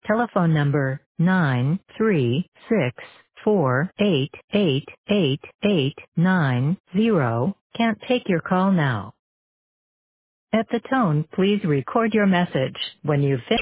Telephone number 936488890 can't take your call now. At the tone, please record your message. When you've finished